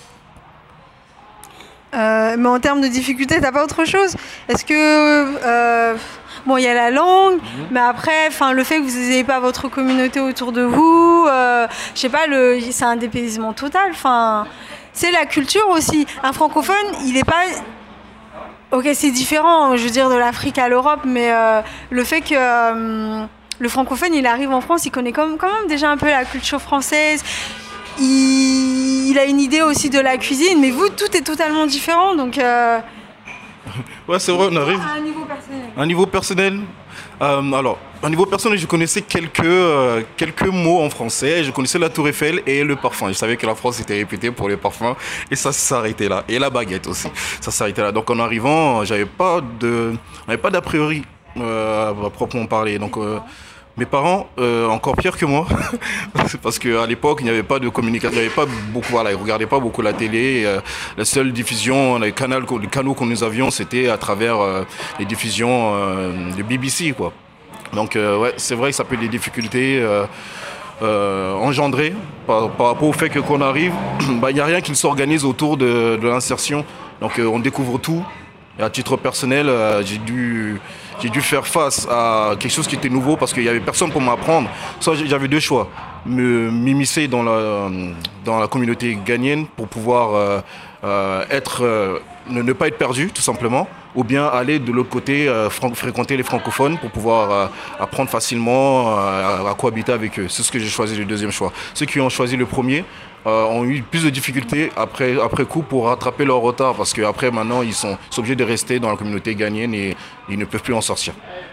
S2: Mais en termes de difficultés, t'as pas autre chose? Est-ce que... bon, il y a la langue, mais après, le fait que vous n'ayez pas votre communauté autour de vous, je sais pas, c'est un dépaysement total. C'est la culture aussi. Un francophone, il n'est pas... Ok, c'est différent, je veux dire, de l'Afrique à l'Europe, mais le fait que le francophone, il arrive en France, il connaît quand même déjà un peu la culture française. Il a une idée aussi de la cuisine, mais vous, tout est totalement différent, donc...
S5: Ouais, c'est vrai, on arrive...
S2: À un niveau personnel.
S5: Un niveau personnel alors, à niveau personnel, je connaissais quelques mots en français. Je connaissais la Tour Eiffel et le parfum. Je savais que la France était réputée pour les parfums et ça s'arrêtait là. Et la baguette aussi, ça s'arrêtait là. Donc en arrivant, on n'avait pas d'a priori à proprement parler. Donc mes parents, encore pire que moi, parce qu'à l'époque, il n'y avait pas de communication, il n'y avait pas beaucoup, voilà, ils ne regardaient pas beaucoup la télé. La seule diffusion, les canaux que nous avions, c'était à travers les diffusions de BBC, quoi. Donc, ouais, c'est vrai que ça peut être des difficultés engendrées par rapport au fait que quand on arrive, il n'y a rien qui s'organise organise autour de l'insertion. Donc, on découvre tout. Et à titre personnel, j'ai dû faire face à quelque chose qui était nouveau parce qu'il n'y avait personne pour m'apprendre. Soit j'avais 2 choix. M'immiscer dans la communauté ghanéenne pour pouvoir ne pas être perdu, tout simplement. Ou bien aller de l'autre côté, fréquenter les francophones pour pouvoir apprendre facilement à cohabiter avec eux. C'est ce que j'ai choisi, le deuxième choix. Ceux qui ont choisi le premier ont eu plus de difficultés après coup pour rattraper leur retard parce qu'après maintenant ils sont obligés de rester dans la communauté ghanéenne et ils ne peuvent plus en sortir.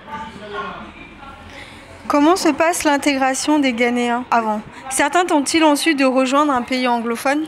S2: Comment se passe l'intégration des Ghanéens avant? Certains tentent-ils ensuite de rejoindre un pays anglophone?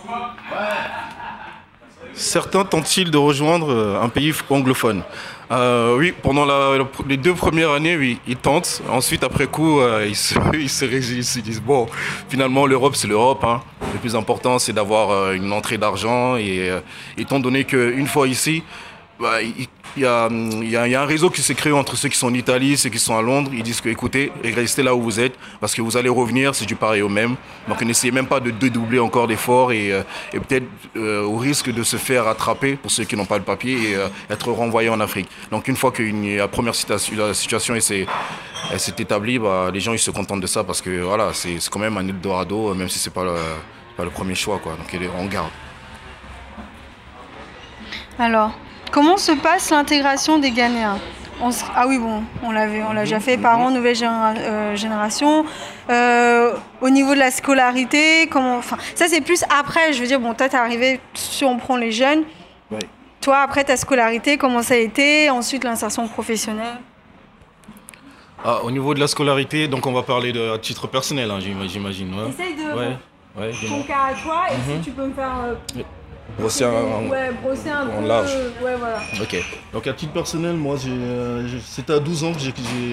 S5: Certains tentent-ils de rejoindre un pays anglophone? Oui, pendant les 2 premières années, oui, ils tentent. Ensuite, après coup, ils se réjouissent. Ils disent, bon, finalement, l'Europe, c'est l'Europe. Hein. Le plus important, c'est d'avoir une entrée d'argent. Et étant donné qu'une fois ici, y a un réseau qui s'est créé entre ceux qui sont en Italie, ceux qui sont à Londres. Ils disent que, écoutez, restez là où vous êtes, parce que vous allez revenir, c'est du pareil au même. Donc n'essayez même pas de dédoubler encore d'efforts et peut-être au risque de se faire attraper, pour ceux qui n'ont pas le papier, et être renvoyés en Afrique. Donc une fois que la première la situation elle s'est établie, les gens ils se contentent de ça, parce que voilà, c'est quand même un Eldorado, même si c'est pas le premier choix, quoi. Donc on garde.
S2: Alors, comment se passe l'intégration des Ghanéens? Ah oui, bon, on l'a déjà fait, parents, nouvelle génération. Au niveau de la scolarité, ça c'est plus après, je veux dire, bon, toi t'es arrivé, si on prend les jeunes,
S5: Ouais.
S2: toi après ta scolarité, comment ça a été? Ensuite l'insertion professionnelle.
S5: Au niveau de la scolarité, donc on va parler à titre personnel, hein, j'imagine. Ouais.
S2: Essaye de
S5: Ouais,
S2: ton cas à toi, et si tu peux me faire...
S5: brosser
S2: brosser un
S5: en
S2: peu,
S5: large.
S2: Ouais, voilà.
S5: Ok. Donc à titre personnel, moi, c'était à 12 ans que je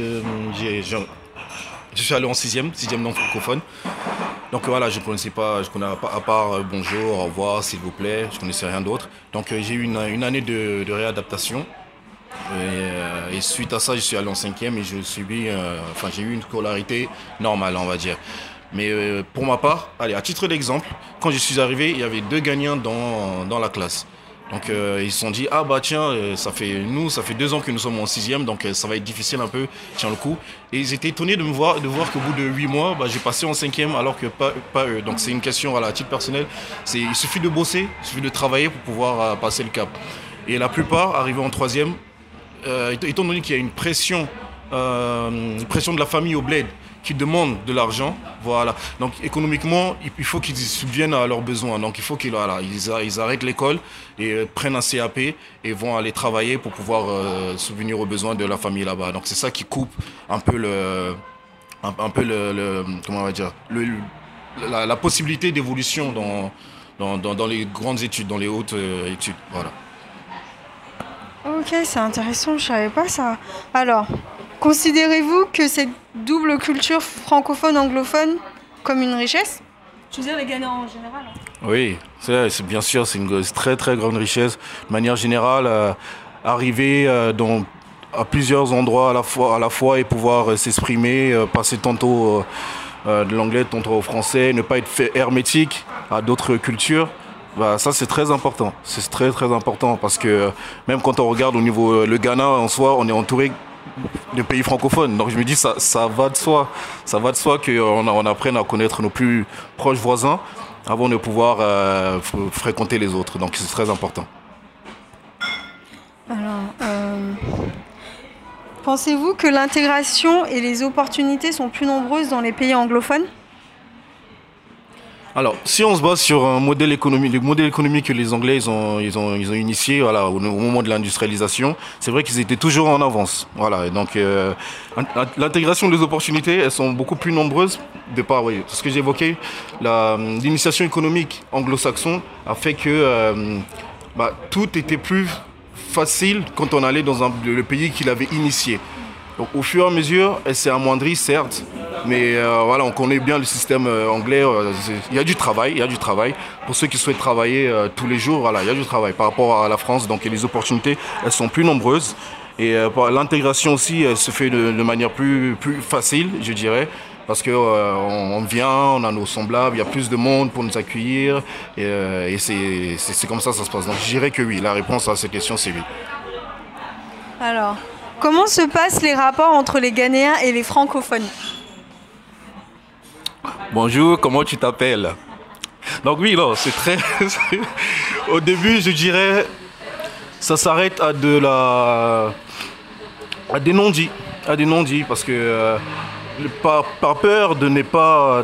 S5: suis allé en 6e non francophone. Donc voilà, je connais pas à part bonjour, au revoir, s'il vous plaît, je connaissais rien d'autre. Donc j'ai eu une année de réadaptation. Et suite à ça, je suis allé en 5e et j'ai eu une scolarité normale, on va dire. Mais pour ma part, allez, à titre d'exemple, quand je suis arrivé, il y avait 2 gagnants dans la classe. Donc ils se sont dit, ah bah tiens, ça fait 2 ans que nous sommes en 6e, donc ça va être difficile un peu, tiens le coup. Et ils étaient étonnés de voir qu'au bout de 8 mois, j'ai passé en 5e alors que pas eux. Donc c'est une question, voilà, à titre personnel, il suffit de bosser, il suffit de travailler pour pouvoir passer le cap. Et la plupart, arrivés en 3e, étant donné qu'il y a une pression de la famille au bled, qui demandent de l'argent, voilà. Donc économiquement, il faut qu'ils subviennent à leurs besoins. Donc il faut qu'ils arrêtent l'école et prennent un CAP et vont aller travailler pour pouvoir subvenir aux besoins de la famille là-bas. Donc c'est ça qui coupe un peu comment on va dire, la possibilité d'évolution dans les grandes études, dans les hautes études, voilà.
S2: Ok, c'est intéressant, je savais pas ça. Alors, considérez-vous que cette double culture francophone-anglophone comme une richesse? Je veux dire les Ghanéens en général.
S5: Oui, c'est bien sûr, c'est une très très grande richesse. De manière générale, arriver à plusieurs endroits à la fois et pouvoir s'exprimer, passer tantôt de l'anglais, tantôt au français, ne pas être fait hermétique à d'autres cultures. Ça c'est très important, c'est très très important parce que même quand on regarde au niveau le Ghana en soi, on est entouré de pays francophones, donc je me dis ça va de soi qu'on apprenne à connaître nos plus proches voisins avant de pouvoir fréquenter les autres, donc c'est très important.
S2: Alors, pensez-vous que l'intégration et les opportunités sont plus nombreuses dans les pays anglophones?
S5: Alors, si on se base sur un modèle économique, le modèle économique que les Anglais ils ont initié, voilà, au moment de l'industrialisation, c'est vrai qu'ils étaient toujours en avance. Voilà, et donc l'intégration des opportunités, elles sont beaucoup plus nombreuses de par, oui, ce que j'évoquais, l'initiation économique anglo-saxon a fait que tout était plus facile quand on allait dans le pays qui l'avait initié. Donc, au fur et à mesure, elle s'est amoindrie, certes, mais voilà, on connaît bien le système anglais. Il y a du travail. Pour ceux qui souhaitent travailler tous les jours, voilà, il y a du travail par rapport à la France. Donc, les opportunités, elles sont plus nombreuses. Et l'intégration aussi, elle se fait de manière plus facile, je dirais. Parce qu'on vient, on a nos semblables, il y a plus de monde pour nous accueillir. Et c'est comme ça que ça se passe. Donc, je dirais que oui, la réponse à cette question, c'est oui.
S2: Alors, comment se passent les rapports entre les Ghanéens et les francophones?
S5: Bonjour, comment tu t'appelles? Donc oui, là, c'est très... Au début, je dirais, ça s'arrête à des non-dits. Parce que par peur de ne pas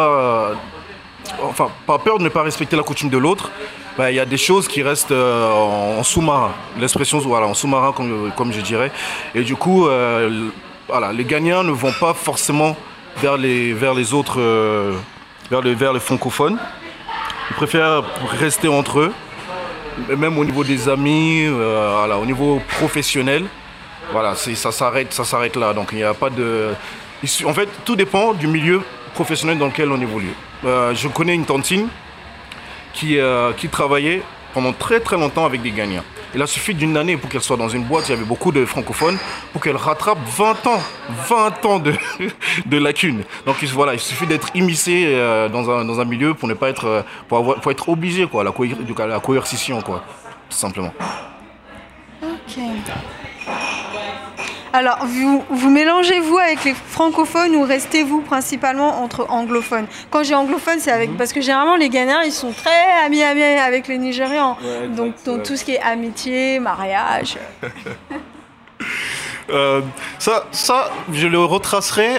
S5: respecter la coutume de l'autre, il y a des choses qui restent en sous-marin. L'expression, voilà, en sous-marin, comme je dirais. Et du coup, voilà, les Ghanéens ne vont pas forcément vers les autres, vers les francophones. Ils préfèrent rester entre eux, même au niveau des amis, voilà, au niveau professionnel. Voilà, ça s'arrête là. Donc il n'y a pas de... En fait, tout dépend du milieu professionnel dans lequel on évolue. Je connais une tantine qui travaillait pendant très très longtemps avec des Ghanéens. Il a suffi d'une année pour qu'elle soit dans une boîte, il y avait beaucoup de francophones, pour qu'elle rattrape 20 ans de lacunes. Donc voilà, il suffit d'être immiscé dans un milieu pour ne pas être, pour être obligé, quoi, la coercition, quoi, tout simplement.
S2: Ok. Alors, vous mélangez-vous avec les francophones ou restez-vous principalement entre anglophones? Quand j'ai anglophone, c'est avec... Parce que généralement, les Ghanéens, ils sont très amis avec les Nigérians. Ouais, donc tout ce qui est amitié, mariage...
S5: ça, je le retracerai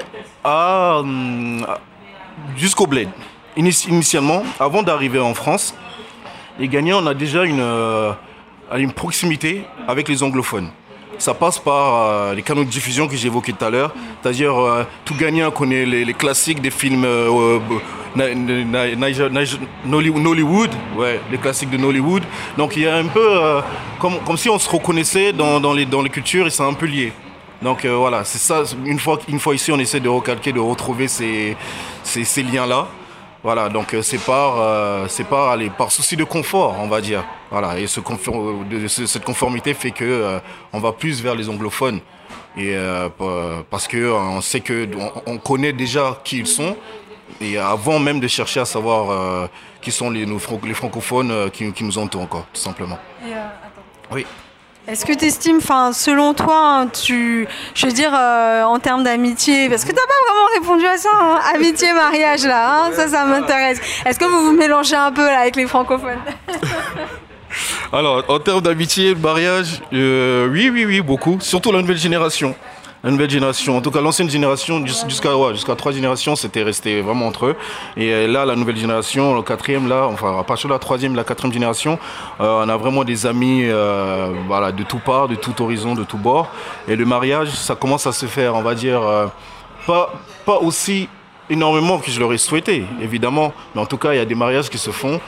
S5: jusqu'au bled. Initialement, avant d'arriver en France, les Ghanéens, on a déjà une proximité avec les anglophones. Ça passe par les canaux de diffusion que j'évoquais tout à l'heure. C'est-à-dire, tout Ghanéen connaît les classiques des films Nollywood, ouais, les classiques de Nollywood. Donc il y a un peu comme si on se reconnaissait dans les cultures et c'est un peu lié. Donc voilà, c'est ça. Une fois ici, on essaie de recalquer, de retrouver ces liens-là. Voilà, donc c'est par souci de confort, on va dire. Voilà, et cette conformité fait que on va plus vers les anglophones. Et parce que on sait on connaît déjà qui ils sont. Et avant même de chercher à savoir qui sont les francophones qui nous entourent, quoi, tout simplement. Attends. Oui.
S2: Est-ce que tu estimes, selon toi, je veux dire, en termes d'amitié, parce que tu n'as pas vraiment répondu à ça, hein, amitié, mariage, là, hein, ça m'intéresse. Est-ce que vous vous mélangez un peu là, avec les francophones?
S5: Alors, en termes d'amitié, de mariage, oui, beaucoup, surtout la nouvelle génération. La nouvelle génération, en tout cas l'ancienne génération, jusqu'à 3 générations, c'était resté vraiment entre eux. Et là, la nouvelle génération, le 4e, là, enfin à partir de la 3e, la 4e génération, on a vraiment des amis voilà, de tout part, de tout horizon, de tout bord. Et le mariage, ça commence à se faire, on va dire, pas aussi énormément que je l'aurais souhaité, évidemment. Mais en tout cas, il y a des mariages qui se font.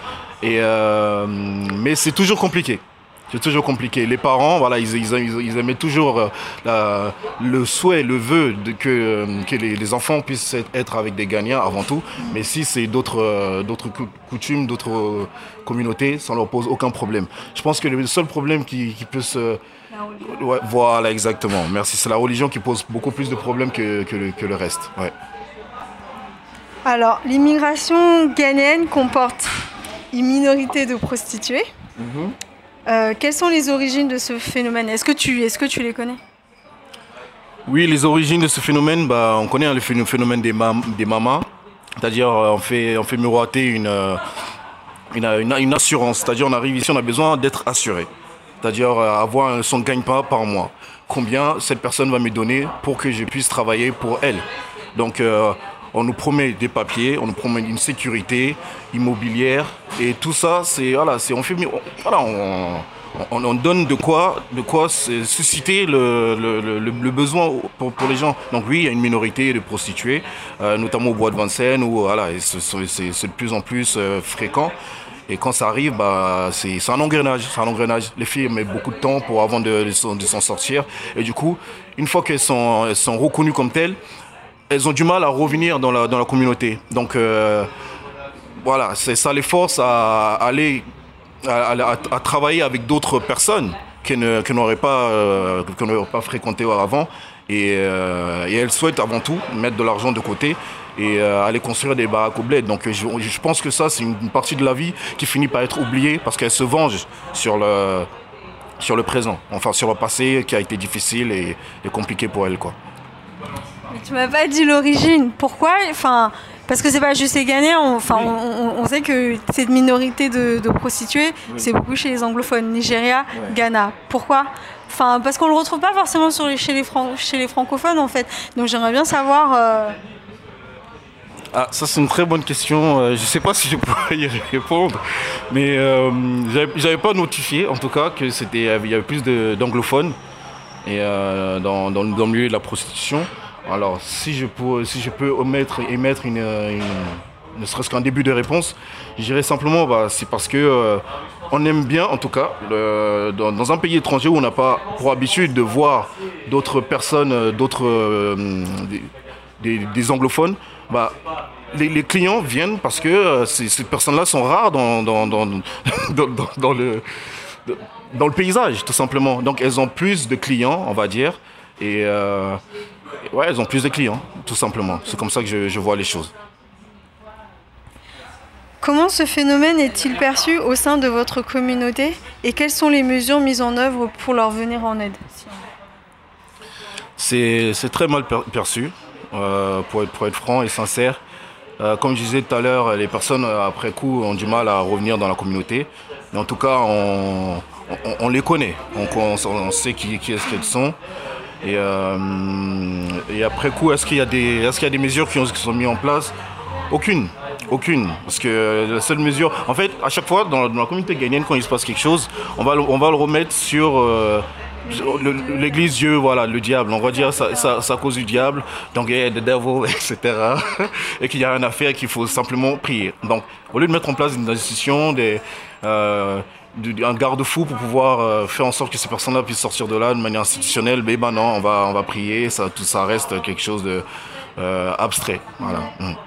S5: Mais c'est toujours compliqué. C'est toujours compliqué. Les parents, voilà, ils aimaient toujours le souhait, le vœu que les enfants puissent être avec des Ghanéens avant tout. Mais si c'est d'autres coutumes, d'autres communautés, ça ne leur pose aucun problème. Je pense que le seul problème qui peut se... Ouais, voilà, exactement. Merci. C'est la religion qui pose beaucoup plus de problèmes que le reste. Ouais.
S2: Alors, l'immigration ghanéenne comporte une minorité de prostituées. Quelles sont les origines de ce phénomène? Est-ce que tu les connais?
S5: Oui, les origines de ce phénomène, on connaît le phénomène des mamas. C'est-à-dire, on fait miroiter une assurance. C'est-à-dire, on arrive ici, on a besoin d'être assuré. C'est-à-dire, avoir son gagne-pain par mois. Combien cette personne va me donner pour que je puisse travailler pour elle. Donc, on nous promet des papiers, on nous promet une sécurité immobilière et tout ça, on donne de quoi susciter le besoin pour les gens. Donc oui, il y a une minorité de prostituées, notamment au bois de Vincennes, où voilà, c'est de plus en plus fréquent. Et quand ça arrive, c'est un engrenage. Les filles mettent beaucoup de temps avant de s'en sortir. Et du coup, une fois qu'elles sont reconnues comme telles, elles ont du mal à revenir dans la communauté. Donc voilà, ça les force à aller à travailler avec d'autres personnes qu'elles n'auraient pas fréquentées avant. Et elles souhaitent avant tout mettre de l'argent de côté et aller construire des baraques au bled. Donc je pense que ça, c'est une partie de la vie qui finit par être oubliée parce qu'elles se vengent sur le présent, enfin sur le passé qui a été difficile et compliqué pour elles, quoi.
S2: Mais tu m'as pas dit l'origine. Pourquoi? Parce que c'est pas juste les Ghanéens. On sait que cette minorité de prostituées, c'est beaucoup chez les anglophones, Nigeria, Ghana. Pourquoi? Parce qu'on le retrouve pas forcément chez les francophones, en fait. Donc j'aimerais bien savoir.
S5: Ça c'est une très bonne question. Je sais pas si je pourrais y répondre, mais j'avais pas notifié, en tout cas, qu'il y avait plus d'anglophones et dans le milieu de la prostitution. Alors, si je peux émettre ne serait-ce qu'un début de réponse, je dirais simplement, c'est parce que on aime bien, en tout cas, dans un pays étranger où on n'a pas pour habitude de voir d'autres personnes, des anglophones, les clients viennent parce que ces personnes-là sont rares dans dans le paysage, tout simplement. Donc elles ont plus de clients, on va dire, et ouais, elles ont plus de clients, tout simplement. C'est comme ça que je vois les choses.
S2: Comment ce phénomène est-il perçu au sein de votre communauté et quelles sont les mesures mises en œuvre pour leur venir en aide?
S5: C'est très mal perçu, pour être franc et sincère. Comme je disais tout à l'heure, les personnes après coup ont du mal à revenir dans la communauté. Mais en tout cas, on les connaît, on sait qui est-ce qu'elles sont. Et après coup, est-ce qu'il y a des mesures qui sont mises en place? Aucune. Parce que la seule mesure... En fait, à chaque fois, dans la communauté ghanéenne, quand il se passe quelque chose, on va le remettre sur l'église, Dieu, voilà, le diable. On va dire ça à cause du diable, donc the devil, etc. Et qu'il n'y a rien à faire, qu'il faut simplement prier. Donc, au lieu de mettre en place une institution, un garde-fou pour pouvoir faire en sorte que ces personnes-là puissent sortir de là de manière institutionnelle, ben non, on va prier, tout ça reste quelque chose de abstrait. Voilà.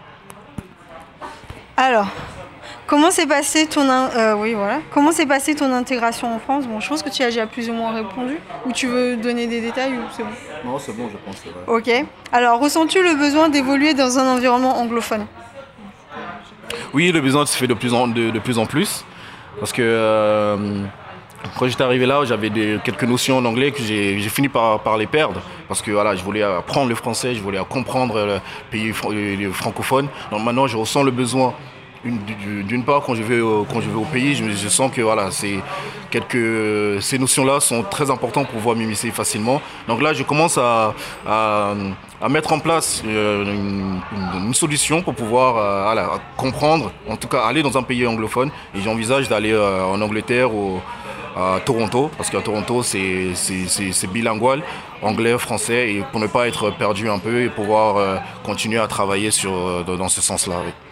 S2: Alors, comment s'est passée ton intégration en France? Bon, je pense que tu as déjà plus ou moins répondu. Ou tu veux donner des détails ou c'est bon?
S5: Non, c'est bon, je pense. C'est vrai.
S2: Ok. Alors, ressens-tu le besoin d'évoluer dans un environnement anglophone?
S5: Oui, le besoin se fait de plus en plus. Parce que quand j'étais arrivé là, j'avais quelques notions en anglais que j'ai fini par les perdre. Parce que voilà, je voulais apprendre le français, je voulais comprendre le pays francophone. Donc maintenant, je ressens le besoin. D'une part, quand je vais au pays, je sens que voilà, ces notions-là sont très importantes pour pouvoir m'immiscer facilement. Donc là, je commence à mettre en place une solution pour pouvoir comprendre, en tout cas aller dans un pays anglophone. Et j'envisage d'aller en Angleterre ou à Toronto, parce qu'à Toronto, c'est bilingual, anglais, français, et pour ne pas être perdu un peu et pouvoir continuer à travailler dans ce sens-là. Oui.